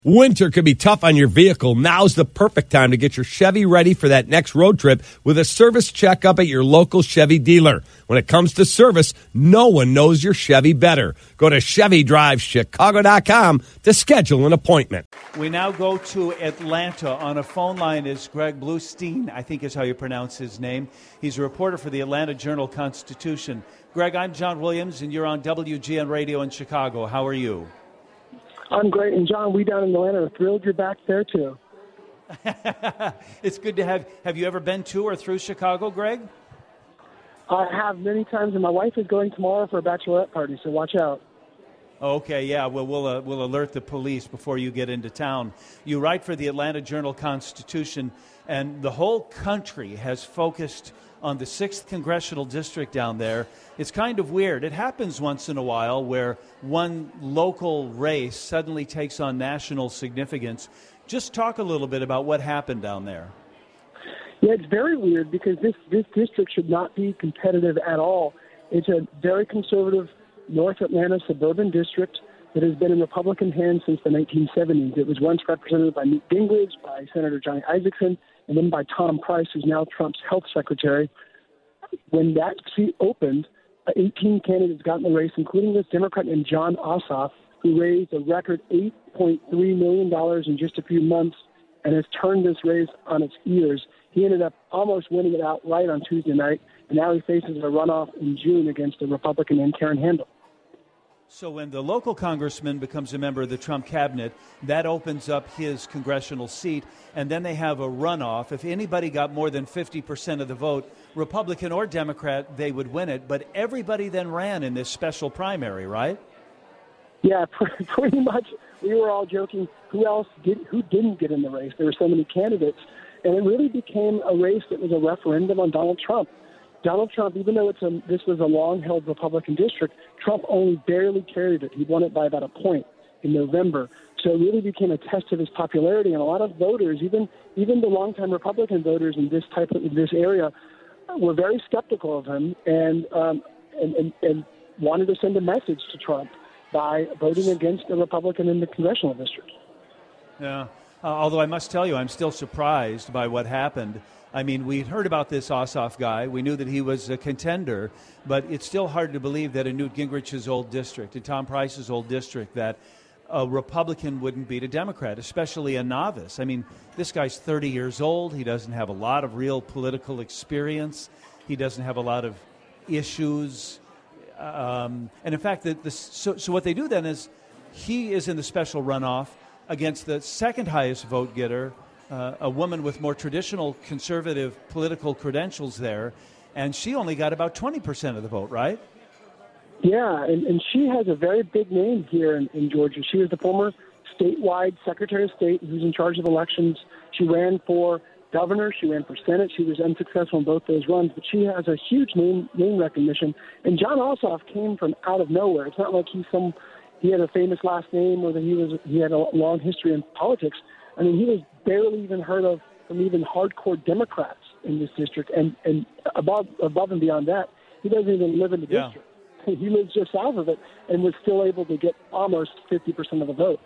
Winter could be tough on your vehicle. Now's the perfect time to get your Chevy ready for that next road trip with a service checkup at your local Chevy dealer. When it comes to service, no one knows your Chevy better. Go to ChevyDriveChicago.com to schedule an appointment. We now go to Atlanta. On a phone line is Greg Bluestein, I think is how you pronounce his name. He's a reporter for the Atlanta Journal-Constitution. Greg, I'm John Williams, and you're on WGN Radio in Chicago. How are you? I'm great. And, John, we down in Atlanta are thrilled you're back there, too. It's good to have you ever been to or through Chicago, Greg? I have many times, and my wife is going tomorrow for a bachelorette party, so watch out. Okay, yeah, well, we'll alert the police before you get into town. You write for the Atlanta Journal-Constitution, and the whole country has focused on the 6th Congressional District down there. It's kind of weird. It happens once in a while where one local race suddenly takes on national significance. Just talk a little bit about what happened down there. Yeah, it's very weird because this district should not be competitive at all. It's a very conservative North Atlanta suburban district that has been in Republican hands since the 1970s. It was once represented by Newt Gingrich, by Senator Johnny Isakson, and then by Tom Price, who's now Trump's health secretary. When that seat opened, 18 candidates got in the race, including this Democrat named Jon Ossoff, who raised a record $8.3 million in just a few months and has turned this race on its ears. He ended up almost winning it outright on Tuesday night, and now he faces a runoff in June against a Republican named Karen Handel. So when the local congressman becomes a member of the Trump cabinet, that opens up his congressional seat, and then they have a runoff. If anybody got more than 50% of the vote, Republican or Democrat, they would win it. But everybody then ran in this special primary, right? Yeah, pretty much. We were all joking, who didn't get in the race? There were so many candidates. And it really became a race that was a referendum on Donald Trump. Donald Trump, even though this was a long-held Republican district, Trump only barely carried it. He won it by about a point in November. So it really became a test of his popularity. And a lot of voters, even the longtime Republican voters in this area, were very skeptical of him and wanted to send a message to Trump by voting against a Republican in the congressional district. Yeah. Although I must tell you, I'm still surprised by what happened. I mean, we'd heard about this Ossoff guy. We knew that he was a contender, but it's still hard to believe that in Newt Gingrich's old district, in Tom Price's old district, that a Republican wouldn't beat a Democrat, especially a novice. I mean, this guy's 30 years old. He doesn't have a lot of real political experience. He doesn't have a lot of issues. And in fact, so what they do then is he is in the special runoff against the second highest vote getter, a woman with more traditional conservative political credentials there, and she only got about 20% of the vote, right? Yeah, and she has a very big name here in Georgia. She was the former statewide Secretary of State who's in charge of elections. She ran for governor. She ran for Senate. She was unsuccessful in both those runs, but she has a huge name recognition. And Jon Ossoff came from out of nowhere. It's not like he had a famous last name or that he had a long history in politics. I mean, he was barely even heard of from even hardcore Democrats in this district. And above and beyond that, he doesn't even live in the district. He lives just south of it and was still able to get almost 50% of the vote.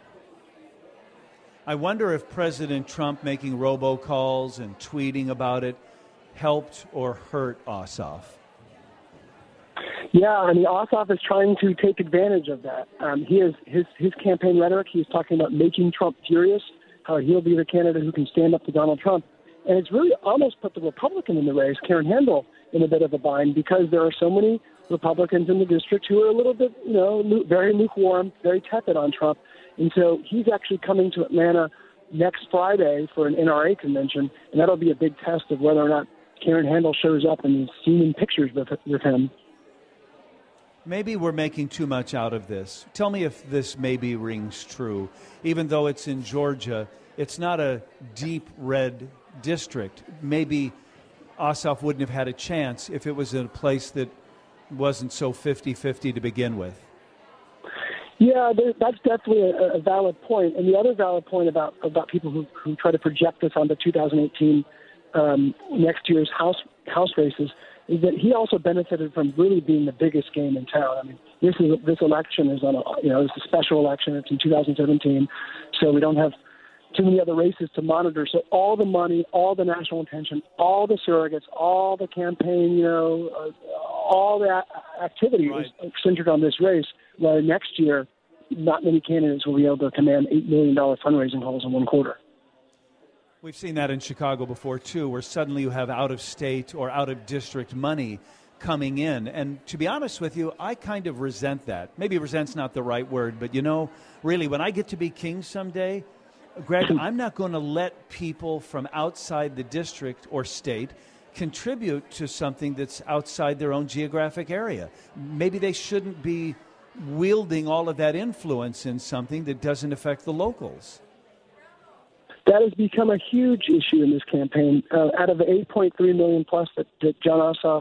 I wonder if President Trump making robocalls and tweeting about it helped or hurt Ossoff. Yeah, I mean, Ossoff is trying to take advantage of that. He has his campaign rhetoric. He's talking about making Trump furious, how he'll be the candidate who can stand up to Donald Trump. And it's really almost put the Republican in the race, Karen Handel, in a bit of a bind because there are so many Republicans in the district who are a little bit, very lukewarm, very tepid on Trump. And so he's actually coming to Atlanta next Friday for an NRA convention, and that'll be a big test of whether or not Karen Handel shows up and is seen in pictures with him. Maybe we're making too much out of this. Tell me if this maybe rings true. Even though it's in Georgia, it's not a deep red district. Maybe Ossoff wouldn't have had a chance if it was in a place that wasn't so 50-50 to begin with. Yeah, that's definitely a valid point. And the other valid point about people who try to project this onto 2018 next year's House races, is that he also benefited from really being the biggest game in town. I mean, this election is it's a special election. It's in 2017, so we don't have too many other races to monitor. So all the money, all the national attention, all the surrogates, all the campaign, all the activity is centered on this race. Where next year, not many candidates will be able to command $8 million fundraising hauls in one quarter. We've seen that in Chicago before, too, where suddenly you have out-of-state or out-of-district money coming in. And to be honest with you, I kind of resent that. Maybe resent's not the right word, but, really, when I get to be king someday, Greg, I'm not going to let people from outside the district or state contribute to something that's outside their own geographic area. Maybe they shouldn't be wielding all of that influence in something that doesn't affect the locals. That has become a huge issue in this campaign. Out of the 8.3 million plus that Jon Ossoff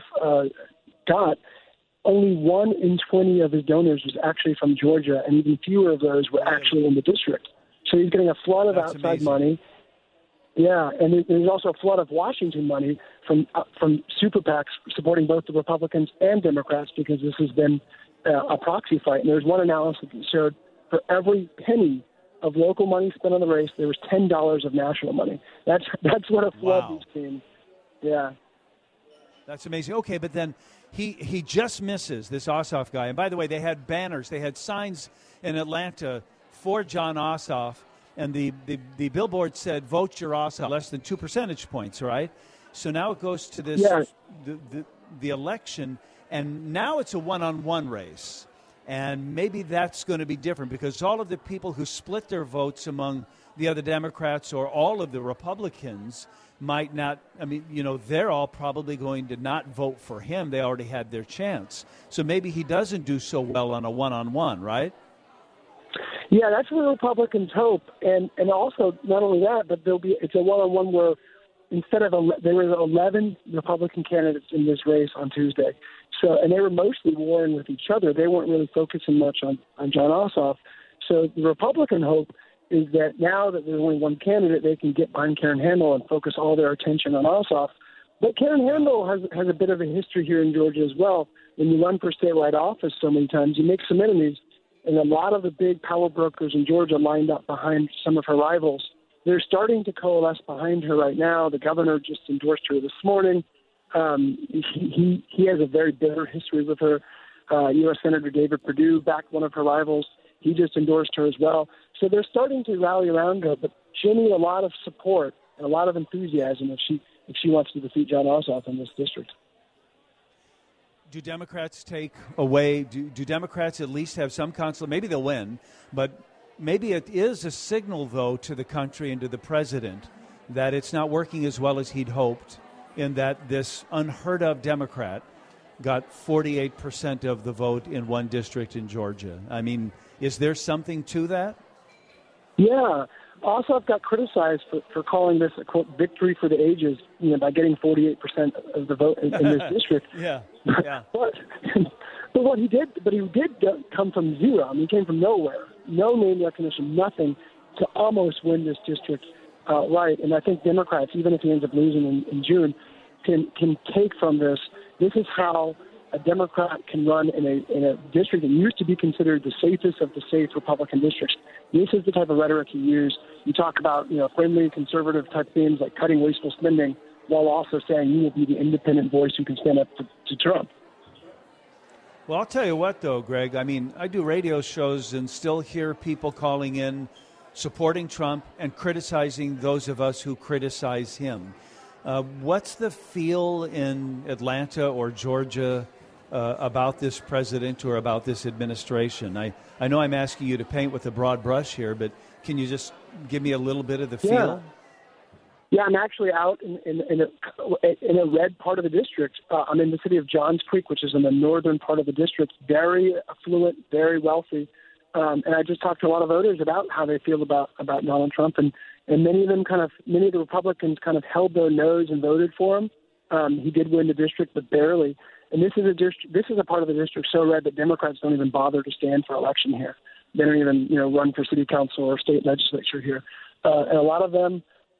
got, only 1 in 20 of his donors was actually from Georgia, and even fewer of those were actually in the district. So he's getting a flood of outside money. Yeah, and there's also a flood of Washington money from super PACs supporting both the Republicans and Democrats, because this has been a proxy fight. And there's one analysis that showed for every penny of local money spent on the race, there was $10 of national money. That's what a flood we've seen. Yeah. That's amazing. Okay, but then he just misses, this Ossoff guy. And by the way, they had banners, they had signs in Atlanta for Jon Ossoff, and the billboard said, "Vote your Ossoff," less than 2 percentage points, right? So now it goes to this the election, and now it's a one-on-one race. And maybe that's going to be different, because all of the people who split their votes among the other Democrats or all of the Republicans might not, they're all probably going to not vote for him. They already had their chance. So maybe he doesn't do so well on a one-on-one, right? Yeah, that's what the Republicans hope. And also, not only that, but it's a one-on-one where there were 11 Republican candidates in this race on Tuesday. So, and they were mostly warring with each other. They weren't really focusing much on Jon Ossoff. So the Republican hope is that now that there's only one candidate, they can get behind Karen Handel and focus all their attention on Ossoff. But Karen Handel has a bit of a history here in Georgia as well. When you run for statewide office so many times, you make some enemies. And a lot of the big power brokers in Georgia lined up behind some of her rivals. They're starting to coalesce behind her right now. The governor just endorsed her this morning. He has a very bitter history with her. U.S. Senator David Perdue backed one of her rivals. He just endorsed her as well. So they're starting to rally around her, but she'll need a lot of support and a lot of enthusiasm if she wants to defeat Jon Ossoff in this district. Do Democrats take away? Do Democrats at least have some consolation? Maybe they'll win, but maybe it is a signal, though, to the country and to the president that it's not working as well as he'd hoped, in that this unheard-of Democrat got 48% of the vote in one district in Georgia. I mean, is there something to that? Yeah. Ossoff got criticized for calling this a, quote, victory for the ages, by getting 48% of the vote in this district. Yeah. But he did come from zero. I mean, he came from nowhere. No name recognition, nothing, to almost win this district outright. And I think Democrats, even if he ends up losing in June, can take from this. This is how a Democrat can run in a district that used to be considered the safest of the safe Republican districts. This is the type of rhetoric you use. You talk about, friendly, conservative type themes like cutting wasteful spending, while also saying you will be the independent voice who can stand up to Trump. Well, I'll tell you what, though, Greg. I mean, I do radio shows and still hear people calling in, supporting Trump and criticizing those of us who criticize him. What's the feel in Atlanta or Georgia about this president or about this administration? I know I'm asking you to paint with a broad brush here, but can you just give me a little bit of the feel? Yeah, I'm actually out in a red part of the district. I'm in the city of Johns Creek, which is in the northern part of the district, very affluent, very wealthy. And I just talked to a lot of voters about how they feel about Donald Trump, and many of the Republicans kind of held their nose and voted for him. He did win the district, but barely. And this is a part of the district so red that Democrats don't even bother to stand for election here. They don't even run for city council or state legislature here. And a lot of them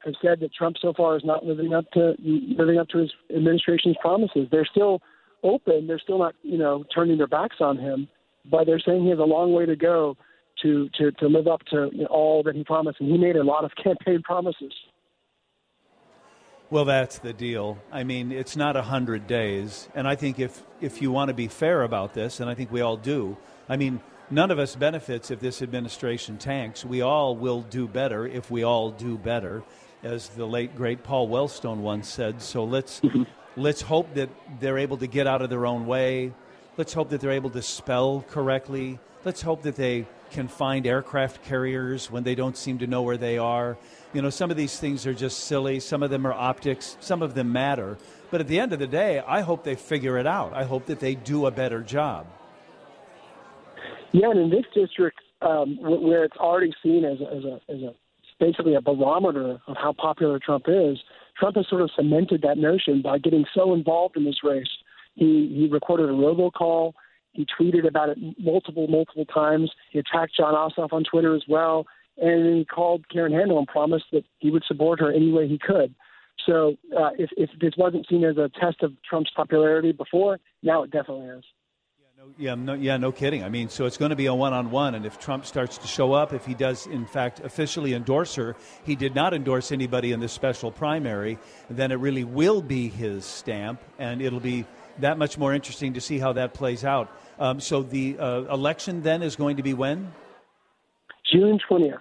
have said that Trump so far is not living up to his administration's promises. They're still open. They're still not, turning their backs on him, but they're saying he has a long way to go to live up to all that he promised. And he made a lot of campaign promises. Well, that's the deal. I mean, it's not 100 days. And I think if you want to be fair about this, and I think we all do, I mean, none of us benefits if this administration tanks. We all will do better if we all do better, as the late, great Paul Wellstone once said. So let's hope that they're able to get out of their own way. Let's hope that they're able to spell correctly. Let's hope that they can find aircraft carriers when they don't seem to know where they are. Some of these things are just silly. Some of them are optics. Some of them matter. But at the end of the day, I hope they figure it out. I hope that they do a better job. Yeah, and in this district, where it's already seen as basically a barometer of how popular Trump is, Trump has sort of cemented that notion by getting so involved in this race. He recorded a robocall. He tweeted about it multiple times. He attacked John Ossoff on Twitter as well. And he called Karen Handel and promised that he would support her any way he could. So if this wasn't seen as a test of Trump's popularity before, now it definitely is. No kidding. I mean, so it's going to be a one-on-one, and if Trump starts to show up, if he does, in fact, officially endorse her, he did not endorse anybody in this special primary, then it really will be his stamp, and it'll be that much more interesting to see how that plays out. So the election then is going to be when? June 20th.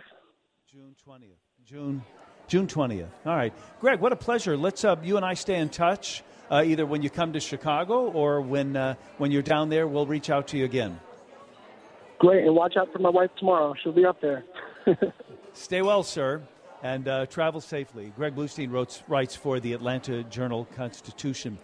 June 20th. All right. Greg, what a pleasure. Let's you and I stay in touch. Either when you come to Chicago or when you're down there, we'll reach out to you again. Great, and watch out for my wife tomorrow. She'll be up there. Stay well, sir, and travel safely. Greg Bluestein writes for the Atlanta Journal-Constitution.